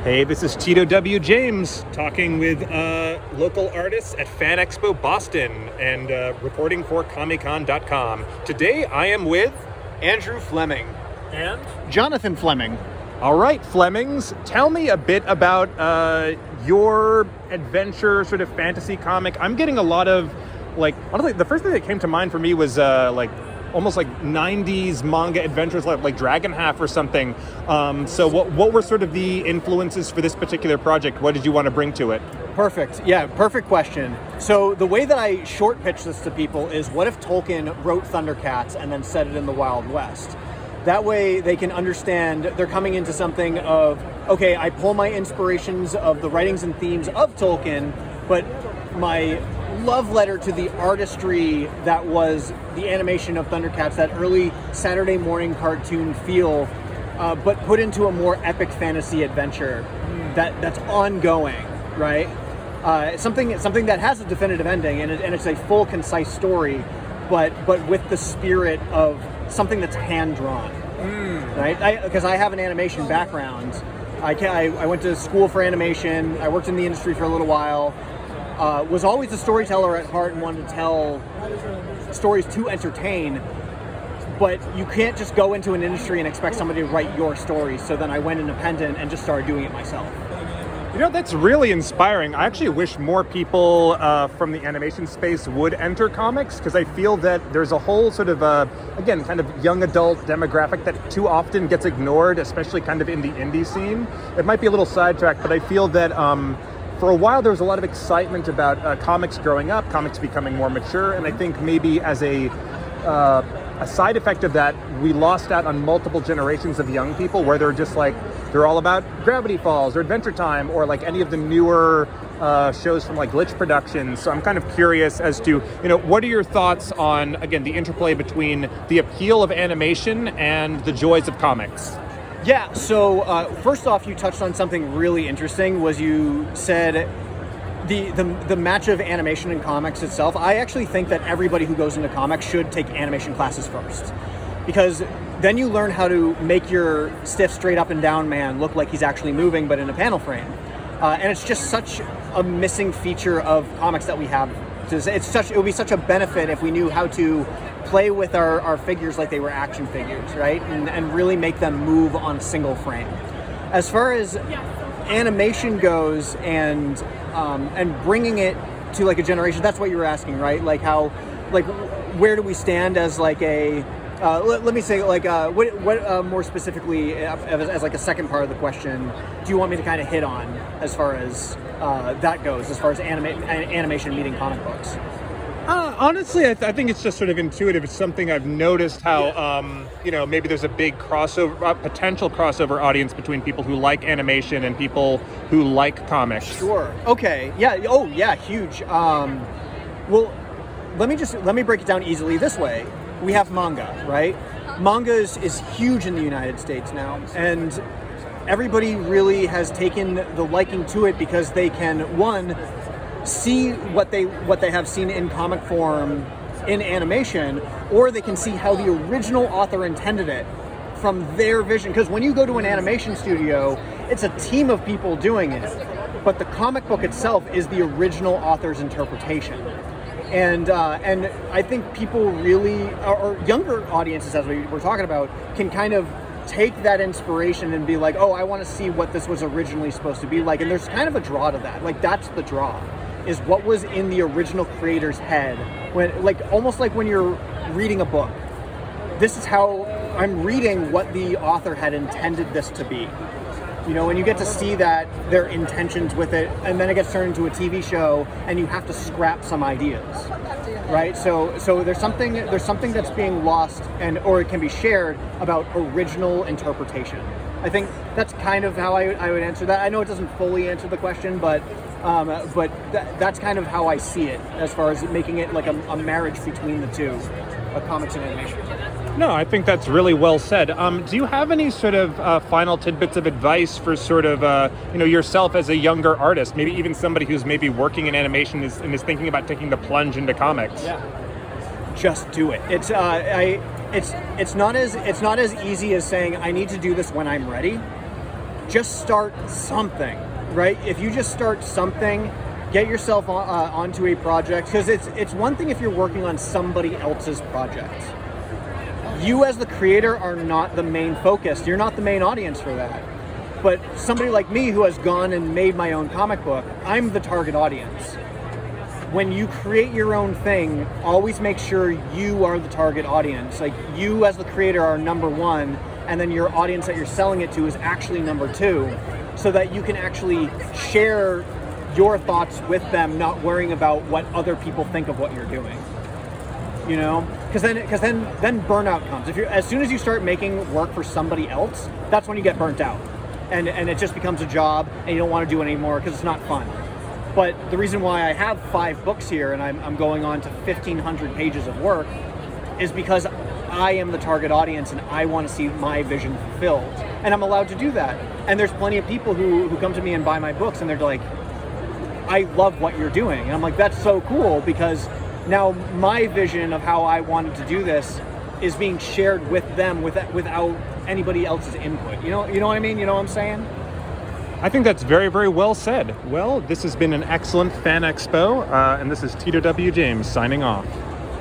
Hey, this is Tito W. James talking with local artists at Fan Expo Boston and reporting for Comic-Con.com. Today I am with Andrew Fleming. And? Jonathan Fleming. All right, Flemings, tell me a bit about your adventure sort of fantasy comic. I'm getting a lot of, honestly, the first thing that came to mind for me was almost like 90s manga adventures like Dragon Half or something. So what were sort of the influences for this particular project? What did you want to bring to it? Perfect. Yeah, perfect question. So the way that I short pitch this to people is, what if Tolkien wrote Thundercats and then set it in the Wild West? That way they can understand they're coming into something of, okay, I pull my inspirations of the writings and themes of Tolkien, but my love letter to the artistry that was the animation of Thundercats, that early Saturday morning cartoon feel, but put into a more epic fantasy adventure that's ongoing, right? Something that has a definitive ending and it's a full, concise story, but with the spirit of something that's hand-drawn, right? Because I have an animation background. I went to school for animation. I worked in the industry for a little while. Was always a storyteller at heart and wanted to tell stories to entertain, but you can't just go into an industry and expect somebody to write your stories. So then I went independent and just started doing it myself. You know, that's really inspiring. I actually wish more people from the animation space would enter comics, because I feel that there's a whole sort of, again, kind of young adult demographic that too often gets ignored, especially kind of in the indie scene. It might be a little sidetracked, but I feel that for a while there was a lot of excitement about comics growing up, comics becoming more mature, and I think maybe as a side effect of that, we lost out on multiple generations of young people where they're all about Gravity Falls or Adventure Time or like any of the newer shows from like Glitch Productions. So I'm kind of curious as to, what are your thoughts on, again, the interplay between the appeal of animation and the joys of comics? Yeah, so first off, you touched on something really interesting, was you said the match of animation and comics itself. I actually think that everybody who goes into comics should take animation classes first, because then you learn how to make your stiff, straight up and down man look like he's actually moving, but in a panel frame. And it's just such a missing feature of comics that we have. It would be such a benefit if we knew how to play with our figures like they were action figures, right? And really make them move on single frame. As far as animation goes and bringing it to like a generation, that's what you were asking, right? Like how, where do we stand as like a, let me say, what more specifically, as like a second part of the question, do you want me to kind of hit on as far as that goes, as far as animation meeting comic books? Honestly, I think it's just sort of intuitive. It's something I've noticed how, maybe there's a big potential crossover audience between people who like animation and people who like comics. Sure. Okay. Yeah. Oh, yeah. Huge. Well, let me break it down easily this way. We have manga, right? Manga is huge in the United States now, and everybody really has taken the liking to it because they can, one, see what they have seen in comic form in animation, or they can see how the original author intended it from their vision. Because when you go to an animation studio, it's a team of people doing it, but the comic book itself is the original author's interpretation. And I think people really, or younger audiences, as we were talking about, can kind of take that inspiration and be like, oh, I want to see what this was originally supposed to be like. And there's kind of a draw to that. Like, that's the draw, is what was in the original creator's head. When, almost like when you're reading a book. This is how I'm reading what the author had intended this to be. When you get to see that, their intentions with it, and then it gets turned into a TV show, and you have to scrap some ideas, right? So there's something that's being lost, or it can be shared about original interpretation. I think that's kind of how I would answer that. I know it doesn't fully answer the question, but that's kind of how I see it, as far as making it like a marriage between the two, comics and animation. No, I think that's really well said. Do you have any sort of final tidbits of advice for sort of, yourself as a younger artist, maybe even somebody who's maybe working in animation and is thinking about taking the plunge into comics? Yeah. Just do it. It's not as easy as saying I need to do this when I'm ready. just start something, right? If you just start something, get yourself onto a project, because it's one thing if you're working on somebody else's project. You as the creator are not the main focus. You're not the main audience for that. But somebody like me who has gone and made my own comic book, I'm the target audience. When you create your own thing, always make sure you are the target audience. Like, you as the creator are number one, and then your audience that you're selling it to is actually number two, so that you can actually share your thoughts with them, not worrying about what other people think of what you're doing. You know, because then burnout comes. As soon as you start making work for somebody else, that's when you get burnt out, and it just becomes a job, and you don't want to do it anymore because it's not fun. But the reason why I have 5 books here and I'm going on to 1,500 pages of work is because I am the target audience and I want to see my vision fulfilled, and I'm allowed to do that. And there's plenty of people who come to me and buy my books, and they're like, I love what you're doing, and I'm like, that's so cool, because now my vision of how I wanted to do this is being shared with them without anybody else's input. You know what I mean? You know what I'm saying? I think that's very, very well said. Well, this has been an excellent Fan Expo, and this is Tito W. James signing off.